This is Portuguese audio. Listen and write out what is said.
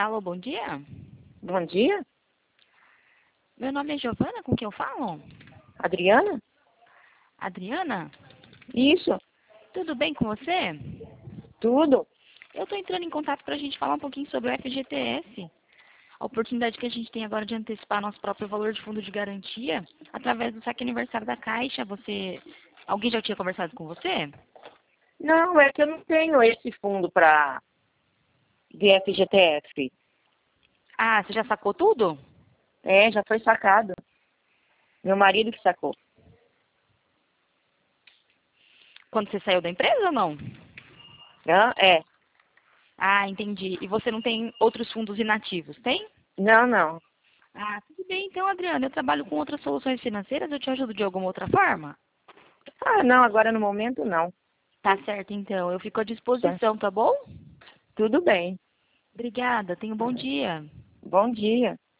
Alô, bom dia. Bom dia, Meu nome é Giovana, com quem eu falo? Adriana? Adriana? Isso, Tudo bem com você? tudo. Eu estou entrando em contato para a gente falar um pouquinho sobre o FGTS. A oportunidade que a gente tem agora de antecipar nosso próprio valor de fundo de garantia através do saque aniversário da Caixa. Alguém já tinha conversado com você? Não, é que eu não tenho esse fundo para de FGTS. Ah, você já sacou tudo? É, já foi sacado. Meu marido que sacou. Quando você saiu da empresa ou não? É. Ah, entendi. E você não tem outros fundos inativos, tem? Não, não. Ah, tudo bem então, Adriana. Eu trabalho com outras soluções financeiras. Eu te ajudo de alguma outra forma? Ah, não, agora no momento não. Tá certo, então. Eu fico à Tá. disposição, tá bom? Tudo bem. Obrigada. Tenha um bom dia. Bom dia.